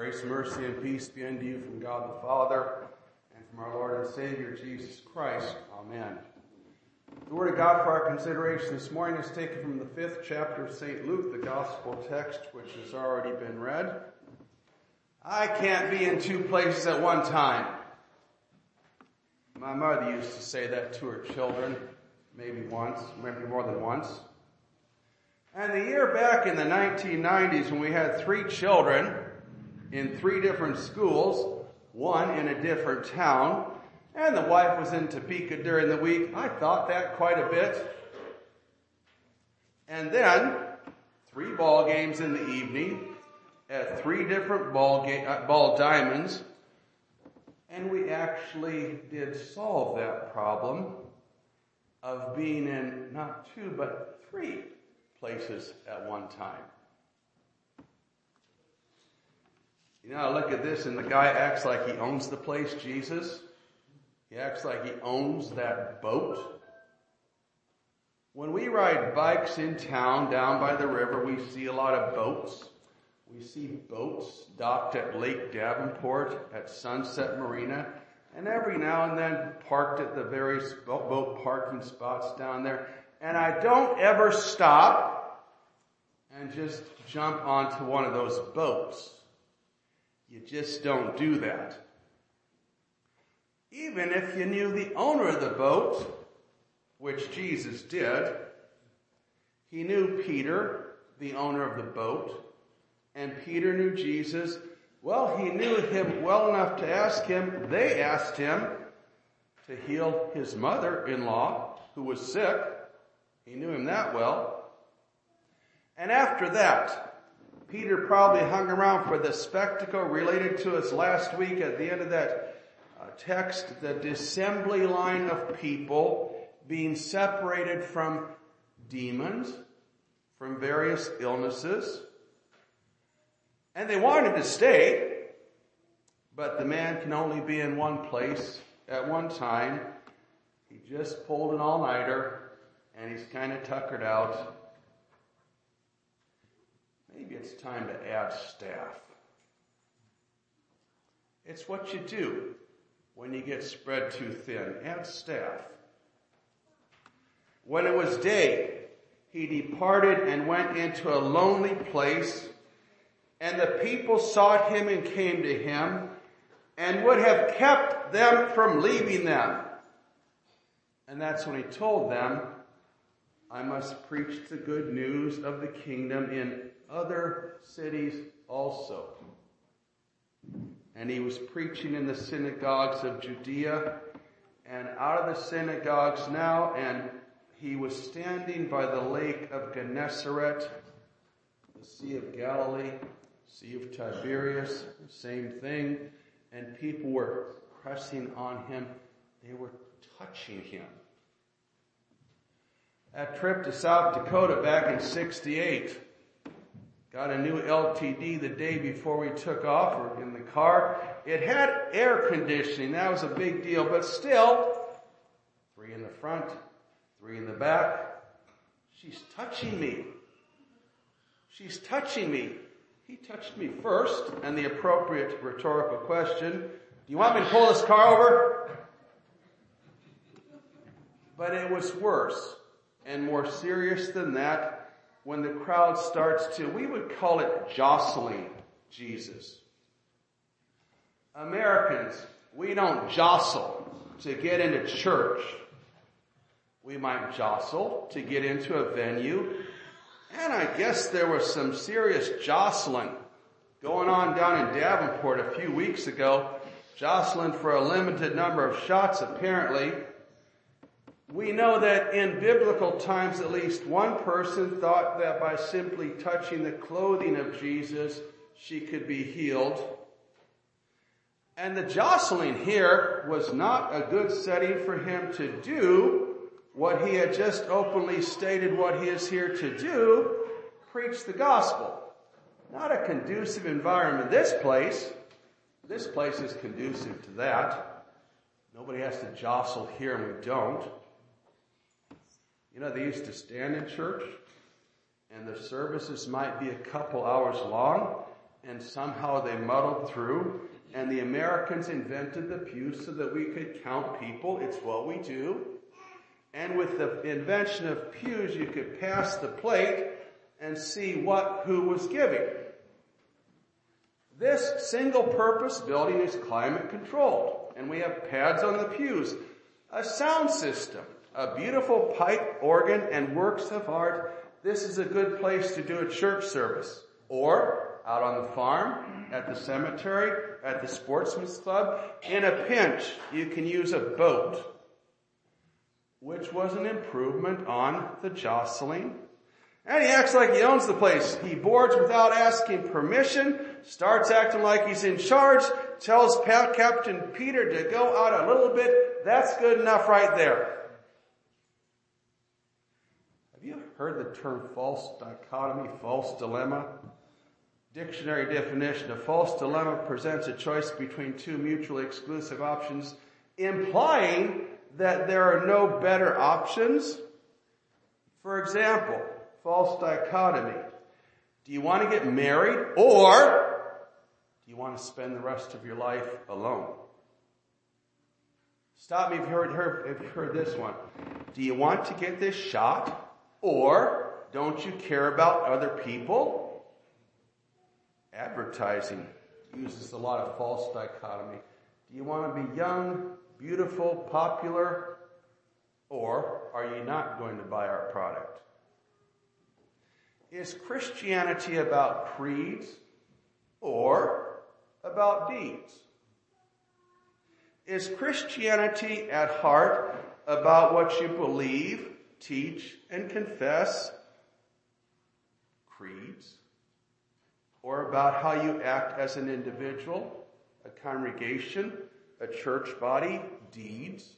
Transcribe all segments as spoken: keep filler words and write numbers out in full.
Grace, mercy, and peace be unto you from God the Father and from our Lord and Savior Jesus Christ. Amen. The Word of God for our consideration this morning is taken from the fifth chapter of Saint Luke, the Gospel text, which has already been read. I can't be in two places at one time. My mother used to say that to her children, maybe once, maybe more than once. And the year back in the nineteen nineties when we had three children in three different schools, one in a different town, and the wife was in Topeka during the week, I thought that quite a bit. And then, three ball games in the evening at three different ball, ga- uh, ball diamonds, and we actually did solve that problem of being in not two but three places at one time. You know, I look at this and the guy acts like he owns the place, Jesus. He acts like he owns that boat. When we ride bikes in town down by the river, we see a lot of boats. We see boats docked at Lake Davenport, at Sunset Marina, and every now and then parked at the various boat parking spots down there. And I don't ever stop and just jump onto one of those boats. You just don't do that. Even if you knew the owner of the boat, which Jesus did, he knew Peter, the owner of the boat, and Peter knew Jesus. Well, he knew him well enough to ask him. They asked him to heal his mother-in-law, who was sick. He knew him that well. And after that, Peter probably hung around for the spectacle related to us last week at the end of that uh, text, the assembly line of people being separated from demons, from various illnesses. And they wanted to stay, but the man can only be in one place at one time. He just pulled an all-nighter, and he's kind of tuckered out. Maybe it's time to add staff. It's what you do when you get spread too thin. Add staff. When it was day, he departed and went into a lonely place, and the people sought him and came to him, and would have kept them from leaving them. And that's when he told them, I must preach the good news of the kingdom in other cities also. And he was preaching in the synagogues of Judea and out of the synagogues now, and he was standing by the lake of Gennesaret, the Sea of Galilee, Sea of Tiberias, same thing, and people were pressing on him. They were touching him. That trip to South Dakota back in sixty-eight, got a new L T D the day before we took off. We're in the car. It had air conditioning. That was a big deal. But still, three in the front, three in the back. She's touching me. She's touching me. He touched me first. And the appropriate rhetorical question, do you want me to pull this car over? But it was worse and more serious than that. When the crowd starts to, we would call it jostling Jesus. Americans, we don't jostle to get into church. We might jostle to get into a venue. And I guess there was some serious jostling going on down in Davenport a few weeks ago. Jostling for a limited number of shots, apparently. We know that in biblical times, at least one person thought that by simply touching the clothing of Jesus, she could be healed. And the jostling here was not a good setting for him to do what he had just openly stated what he is here to do, preach the gospel. Not a conducive environment. This place, this place is conducive to that. Nobody has to jostle here, and we don't. You know, they used to stand in church, and the services might be a couple hours long, and somehow they muddled through, and the Americans invented the pew so that we could count people. It's what we do. And with the invention of pews, you could pass the plate and see what who was giving. This single-purpose building is climate controlled, and we have pads on the pews, a sound system, a beautiful pipe organ, and works of art. This is a good place to do a church service. Or out on the farm, at the cemetery, at the sportsman's club. In a pinch, you can use a boat, which was an improvement on the jostling. And he acts like he owns the place. He boards without asking permission, starts acting like he's in charge, tells Captain Peter to go out a little bit. That's good enough right there. Have you heard the term false dichotomy, false dilemma? Dictionary definition: a false dilemma presents a choice between two mutually exclusive options, implying that there are no better options. For example, false dichotomy. Do you want to get married, or do you want to spend the rest of your life alone? Stop me if you've heard, heard, if you've heard this one. Do you want to get this shot, or don't you care about other people? Advertising uses a lot of false dichotomy. Do you want to be young, beautiful, popular, or are you not going to buy our product? Is Christianity about creeds or about deeds? Is Christianity at heart about what you believe, teach, and confess? Creeds? Or about how you act as an individual, a congregation, a church body, deeds?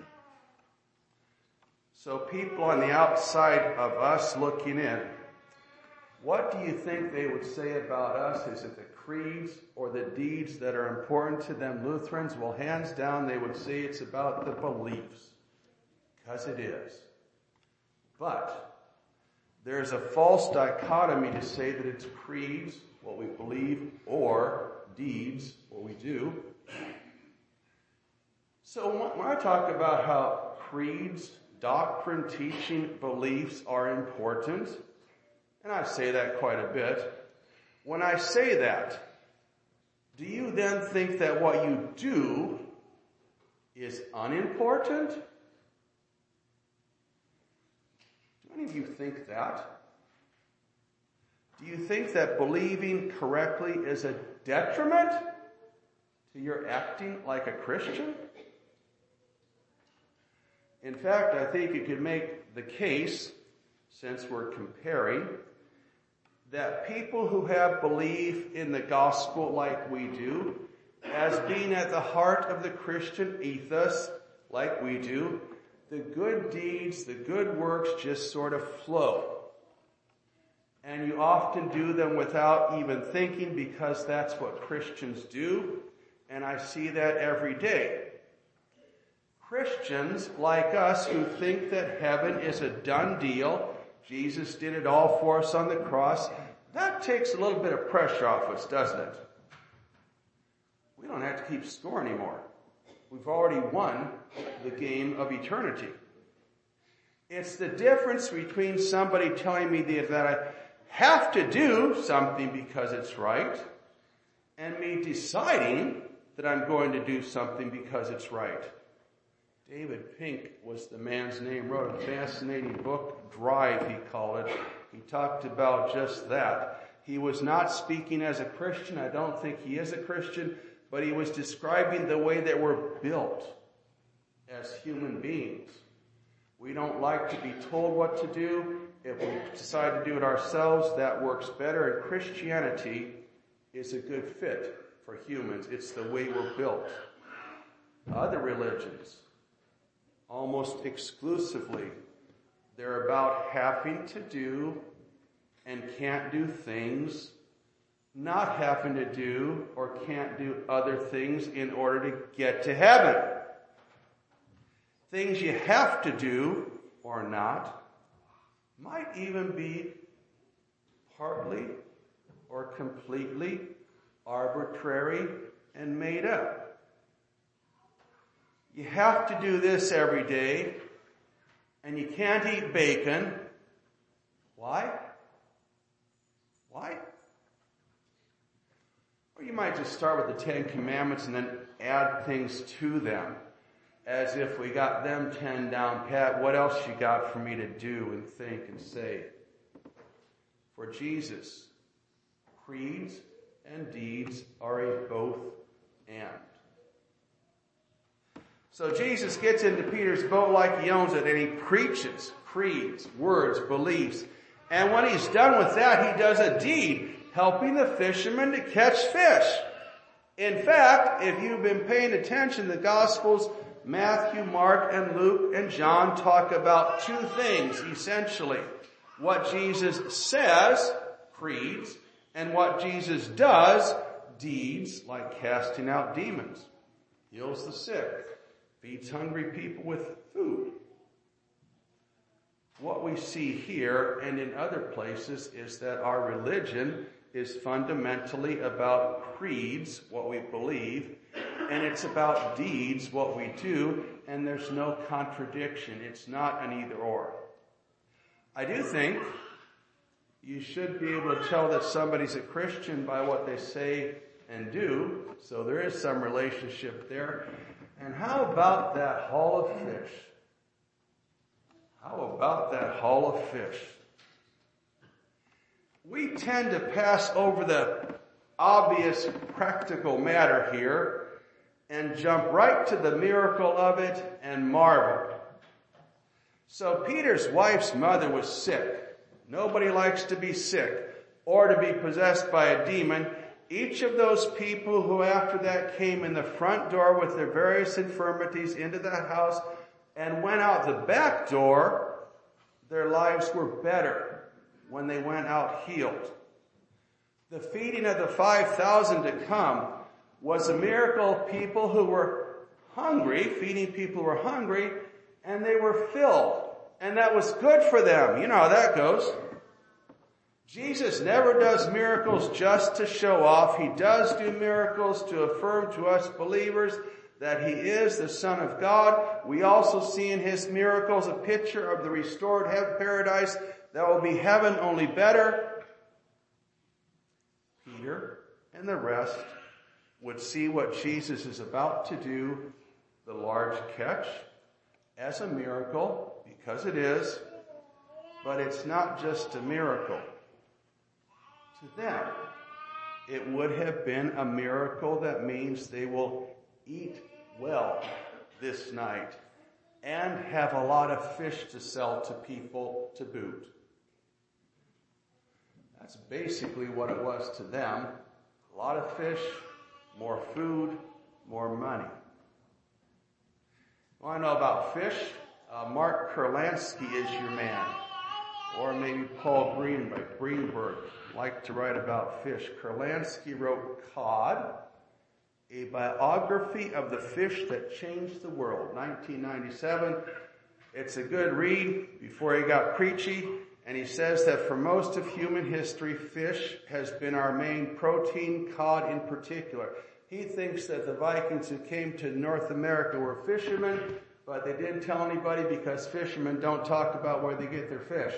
So people on the outside of us looking in, what do you think they would say about us? Is it the creeds or the deeds that are important to them Lutherans? Well, hands down, they would say it's about the beliefs, because it is. But there's a false dichotomy to say that it's creeds, what we believe, or deeds, what we do. So when I talk about how creeds, doctrine, teaching, beliefs are important, and I say that quite a bit, when I say that, do you then think that what you do is unimportant? Do any of you think that? Do you think that believing correctly is a detriment to your acting like a Christian? In fact, I think you could make the case, since we're comparing, that people who have belief in the gospel like we do, as being at the heart of the Christian ethos like we do, the good deeds, the good works just sort of flow. And you often do them without even thinking, because that's what Christians do. And I see that every day. Christians like us who think that heaven is a done deal, Jesus did it all for us on the cross, that takes a little bit of pressure off us, doesn't it? We don't have to keep score anymore. We've already won the game of eternity. It's the difference between somebody telling me that I have to do something because it's right, and me deciding that I'm going to do something because it's right. David Pink was the man's name, wrote a fascinating book, Drive he called it. He talked about just that. He was not speaking as a Christian. I don't think he is a Christian, but he was describing the way that we're built as human beings. We don't like to be told what to do. If we decide to do it ourselves, that works better. And Christianity is a good fit for humans. It's the way we're built. Other religions, almost exclusively, they're about having to do and can't do things, not having to do or can't do other things in order to get to heaven. Things you have to do or not might even be partly or completely arbitrary, and made up. You have to do this every day, and you can't eat bacon. Why? Why? Or you might just start with the Ten Commandments and then add things to them, as if we got them ten down pat. What else you got for me to do and think and say? For Jesus, creeds and deeds are a both and. So Jesus gets into Peter's boat like he owns it, and he preaches creeds, words, beliefs. And when he's done with that, he does a deed, helping the fishermen to catch fish. In fact, if you've been paying attention, the Gospels, Matthew, Mark, and Luke, and John talk about two things, essentially. What Jesus says, creeds, and what Jesus does, deeds, like casting out demons, heals the sick, feeds hungry people with food. What we see here and in other places is that our religion is fundamentally about creeds, what we believe, and it's about deeds, what we do, and there's no contradiction. It's not an either or. I do think you should be able to tell that somebody's a Christian by what they say and do, so there is some relationship there. And how about that haul of fish? How about that haul of fish? We tend to pass over the obvious practical matter here and jump right to the miracle of it and marvel. So Peter's wife's mother was sick. Nobody likes to be sick or to be possessed by a demon. Each of those people who after that came in the front door with their various infirmities into the house and went out the back door, their lives were better when they went out healed. The feeding of the five thousand to come was a miracle of people who were hungry, feeding people who were hungry, and they were filled. And that was good for them. You know how that goes. Jesus never does miracles just to show off. He does do miracles to affirm to us believers that he is the Son of God. We also see in his miracles a picture of the restored heaven paradise that will be heaven, only better. Peter and the rest would see what Jesus is about to do, the large catch, as a miracle, because it is, but it's not just a miracle. To them, it would have been a miracle that means they will eat well this night and have a lot of fish to sell to people to boot. That's basically what it was to them. A lot of fish, more food, more money. Want to know about fish? Uh, Mark Kurlansky is your man. Or maybe Paul Greenberg, Greenberg liked to write about fish. Kurlansky wrote Cod, a biography of the fish that changed the world, nineteen ninety-seven. It's a good read before he got preachy. And he says that for most of human history, fish has been our main protein, cod in particular. He thinks that the Vikings who came to North America were fishermen, but they didn't tell anybody because fishermen don't talk about where they get their fish.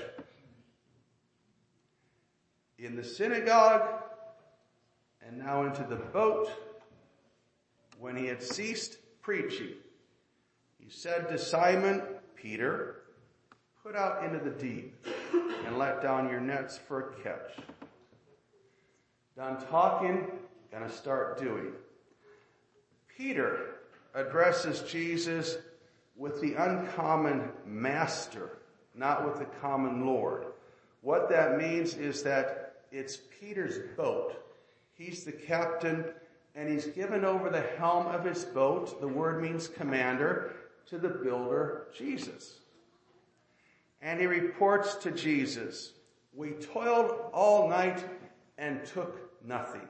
In the synagogue, and now into the boat, when he had ceased preaching, he said to Simon Peter, "Put out into the deep and let down your nets for a catch." Done talking, gonna start doing. Peter addresses Jesus with the uncommon master, not with the common Lord. What that means is that it's Peter's boat. He's the captain, and he's given over the helm of his boat, the word means commander, to the builder, Jesus. And he reports to Jesus, "We toiled all night and took nothing."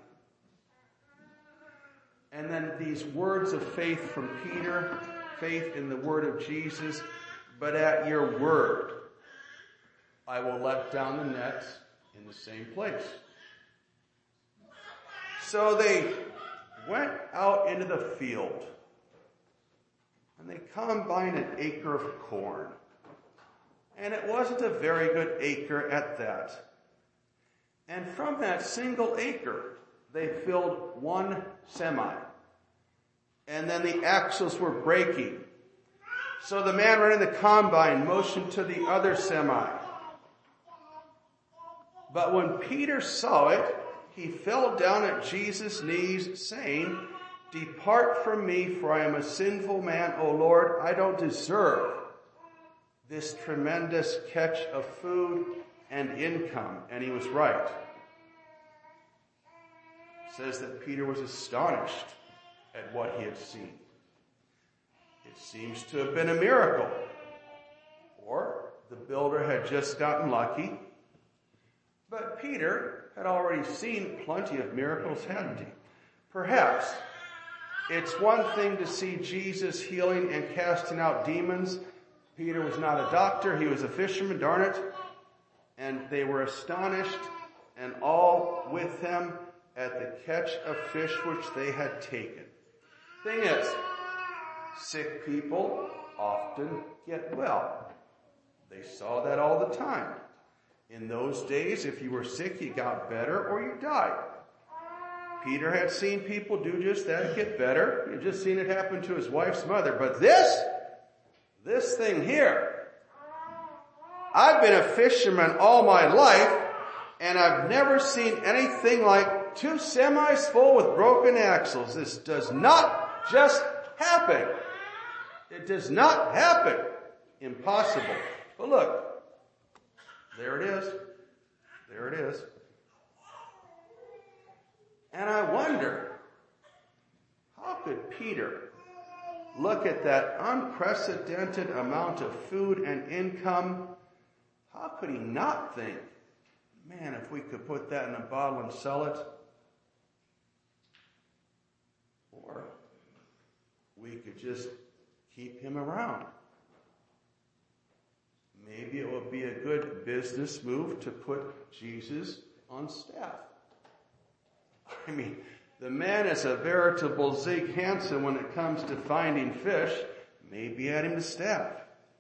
And then these words of faith from Peter, faith in the word of Jesus, "But at your word, I will let down the nets in the same place." So they went out into the field, and they combined an acre of corn. And it wasn't a very good acre at that. And from that single acre, they filled one semi. And then the axles were breaking. So the man running the combine motioned to the other semi. But when Peter saw it, he fell down at Jesus' knees, saying, "Depart from me, for I am a sinful man, O Lord. I don't deserve this tremendous catch of food and income." And he was right. It says that Peter was astonished at what he had seen. It seems to have been a miracle. Or the builder had just gotten lucky. But Peter had already seen plenty of miracles, hadn't he? Perhaps it's one thing to see Jesus healing and casting out demons. Peter was not a doctor, he was a fisherman, darn it. And they were astonished, and all with him, at the catch of fish which they had taken. Thing is, sick people often get well. They saw that all the time. In those days, if you were sick, you got better or you died. Peter had seen people do just that, get better. He had just seen it happen to his wife's mother. But this, this thing here, I've been a fisherman all my life, and I've never seen anything like two semis full with broken axles. This does not just happen. It does not happen. Impossible. But look, there it is. There it is. And I wonder, how could Peter look at that unprecedented amount of food and income? How could he not think, man, if we could put that in a bottle and sell it? Or we could just keep him around. Maybe it would be a good business move to put Jesus on staff. I mean, the man is a veritable Zig Hansen when it comes to finding fish. Maybe add him to staff.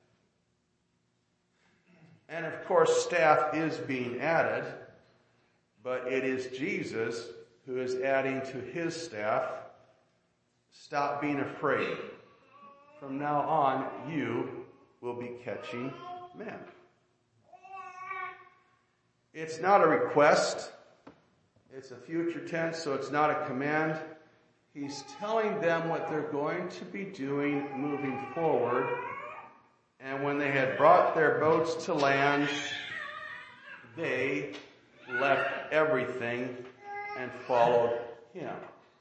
And of course, staff is being added, but it is Jesus who is adding to his staff. Stop being afraid. From now on, you will be catching men. It's not a request. It's a future tense, so it's not a command. He's telling them what they're going to be doing moving forward. And when they had brought their boats to land, they left everything and followed him.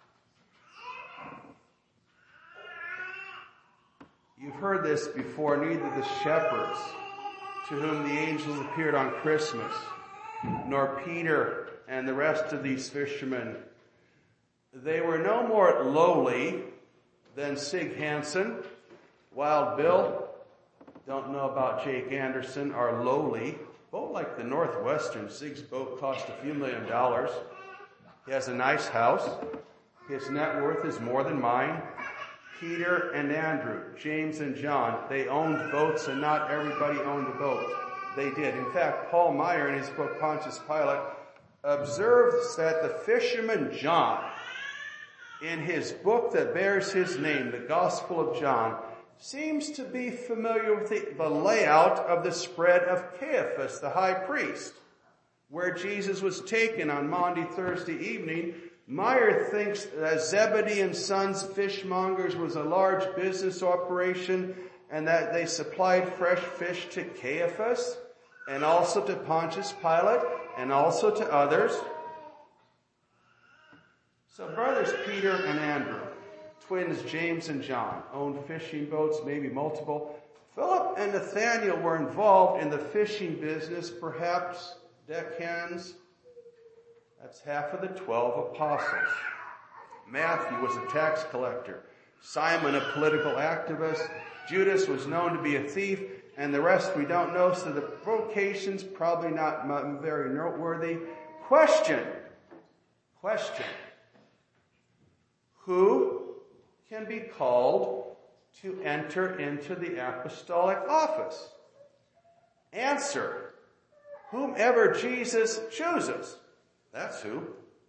You've heard this before. Neither the shepherds to whom the angels appeared on Christmas, nor Peter and the rest of these fishermen, they were no more lowly than Sig Hansen, Wild Bill, don't know about Jake Anderson, are lowly. Boat like the Northwestern. Sig's boat cost a few million dollars. He has a nice house. His net worth is more than mine. Peter and Andrew, James and John, they owned boats, and not everybody owned a boat. They did. In fact, Paul Meyer, in his book Pontius Pilate, observes that the fisherman John, in his book that bears his name, the Gospel of John, seems to be familiar with the, the layout of the spread of Caiaphas, the high priest, where Jesus was taken on Maundy Thursday evening. Meyer thinks that Zebedee and Sons Fishmongers was a large business operation, and that they supplied fresh fish to Caiaphas and also to Pontius Pilate and also to others. So brothers Peter and Andrew, twins James and John, owned fishing boats, maybe multiple. Philip and Nathaniel were involved in the fishing business, perhaps deckhands. That's half of the twelve apostles. Matthew was a tax collector. Simon, a political activist. Judas was known to be a thief. And the rest we don't know, so the vocation's probably not very noteworthy. Question. Question. who can be called to enter into the apostolic office? Answer, whomever Jesus chooses. That's who.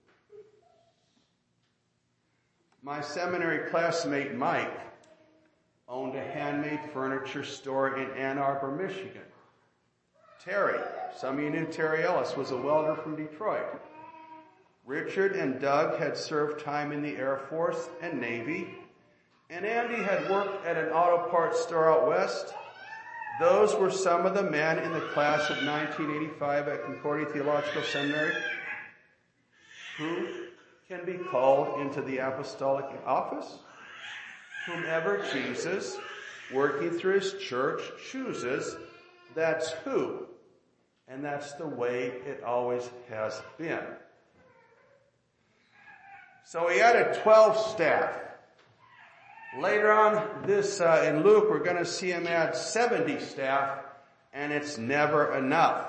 My seminary classmate Mike owned a handmade furniture store in Ann Arbor, Michigan. Terry, some of you knew Terry Ellis, was a welder from Detroit. Richard and Doug had served time in the Air Force and Navy, and Andy had worked at an auto parts store out west. Those were some of the men in the class of nineteen eighty-five at Concordia Theological Seminary who can be called into the apostolic office. Whomever Jesus, working through his church, chooses, that's who. And that's the way it always has been. So he added twelve staff. Later on this, uh, in Luke, we're going to see him add seventy staff, and it's never enough.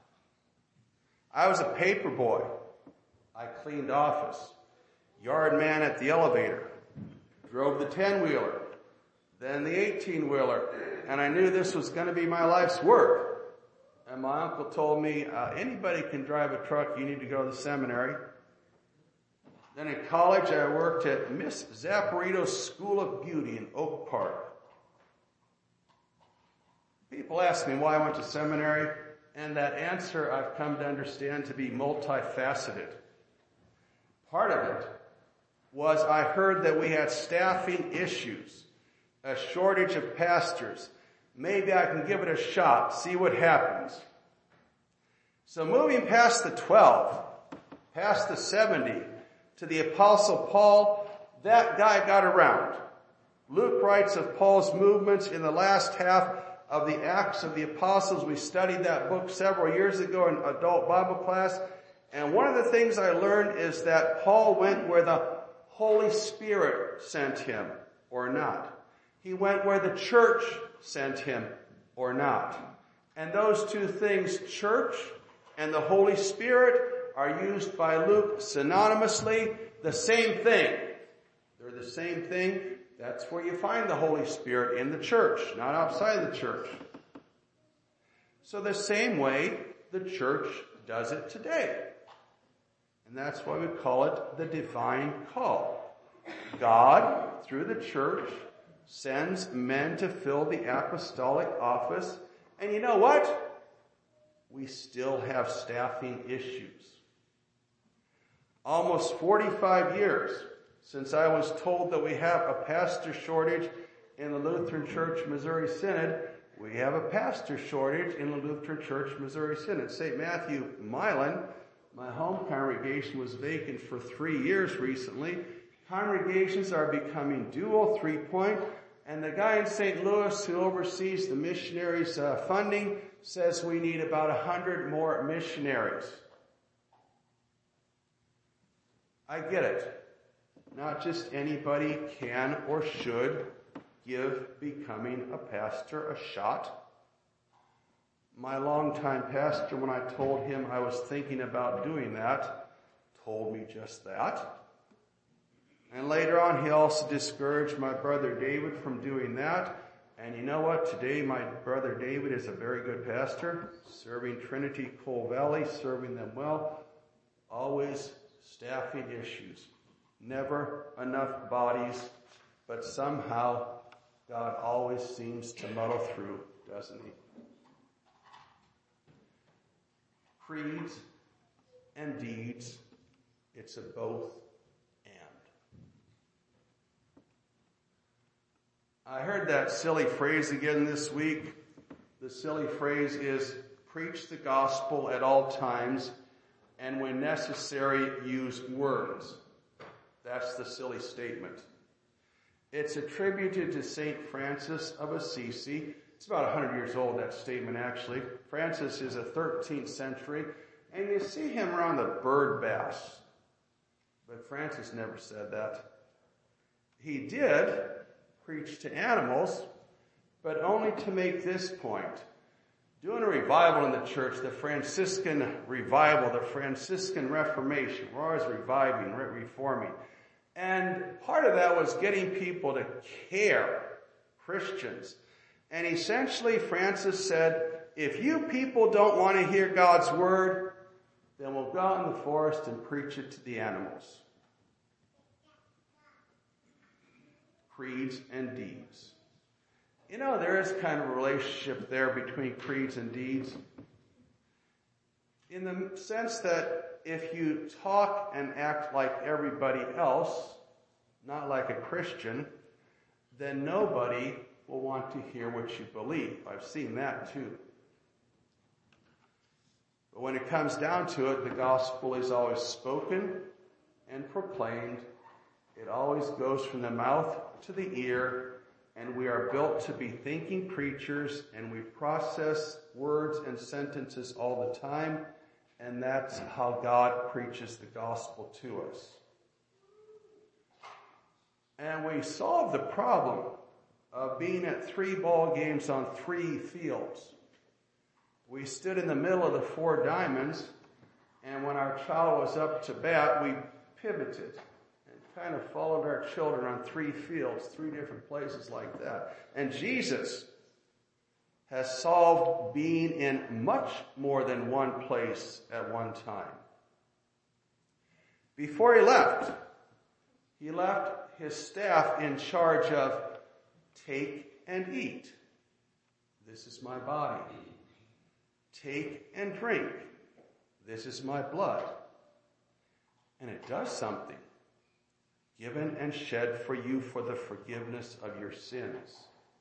I was a paper boy. I cleaned office, yard man at the elevator, drove the ten-wheeler, then the eighteen-wheeler, and I knew this was going to be my life's work. And my uncle told me, uh, anybody can drive a truck, you need to go to the seminary. Then in college, I worked at Miss Zapparito's School of Beauty in Oak Park. People ask me why I went to seminary, and that answer I've come to understand to be multifaceted. Part of it was I heard that we had staffing issues, a shortage of pastors. Maybe I can give it a shot, see what happens. So moving past the twelve, past the seventy, to the Apostle Paul, that guy got around. Luke writes of Paul's movements in the last half of the Acts of the Apostles. We studied that book several years ago in adult Bible class. And one of the things I learned is that Paul went where the Holy Spirit sent him or not. He went where the church sent him or not. And those two things, church and the Holy Spirit, are used by Luke synonymously, the same thing. They're the same thing. That's where you find the Holy Spirit, in the church, not outside the church. So the same way the church does it today. And that's why we call it the divine call. God, through the church, sends men to fill the apostolic office. And you know what? We still have staffing issues. Almost forty-five years since I was told that we have a pastor shortage in the Lutheran Church Missouri Synod, we have a pastor shortage in the Lutheran Church Missouri Synod. Saint Matthew Milan, my home congregation, was vacant for three years recently. Congregations are becoming dual, three-point, and the guy in Saint Louis who oversees the missionaries' uh, funding says we need about a hundred more missionaries. I get it. Not just anybody can or should give becoming a pastor a shot. My longtime pastor, when I told him I was thinking about doing that, told me just that. And later on, he also discouraged my brother David from doing that. And you know what? Today, my brother David is a very good pastor, serving Trinity Coal Valley, serving them well. Always staffing issues. Never enough bodies, but somehow God always seems to muddle through, doesn't he? Creeds and deeds, it's a both and. I heard that silly phrase again this week. The silly phrase is, preach the gospel at all times, and when necessary, use words. That's the silly statement. It's attributed to Saint Francis of Assisi. It's about one hundred years old, that statement, actually. Francis is a thirteenth century, and you see him around the bird baths. But Francis never said that. He did preach to animals, but only to make this point. Doing a revival in the church, the Franciscan revival, the Franciscan Reformation, we're always reviving, reforming. And part of that was getting people to care, Christians. And essentially Francis said, if you people don't want to hear God's word, then we'll go out in the forest and preach it to the animals. Creeds and deeds. You know, there is kind of a relationship there between creeds and deeds. In the sense that if you talk and act like everybody else, not like a Christian, then nobody will want to hear what you believe. I've seen that too. But when it comes down to it, the gospel is always spoken and proclaimed. It always goes from the mouth to the ear, and we are built to be thinking creatures, and we process words and sentences all the time, and that's how God preaches the gospel to us. And we solve the problem of being at three ball games on three fields. We stood in the middle of the four diamonds, and when our child was up to bat, we pivoted and kind of followed our children on three fields, three different places like that. And Jesus has solved being in much more than one place at one time. Before he left, he left his staff in charge of take and eat. This is my body. Take and drink. This is my blood. And it does something. Given and shed for you for the forgiveness of your sins.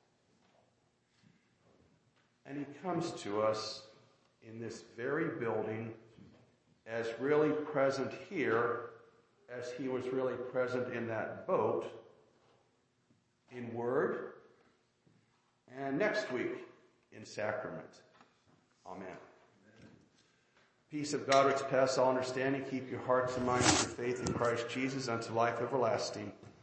And he comes to us in this very building as really present here as he was really present in that boat, in word, and next week in sacrament. Amen. Peace of God which passes all understanding, keep your hearts and minds through faith in Christ Jesus unto life everlasting.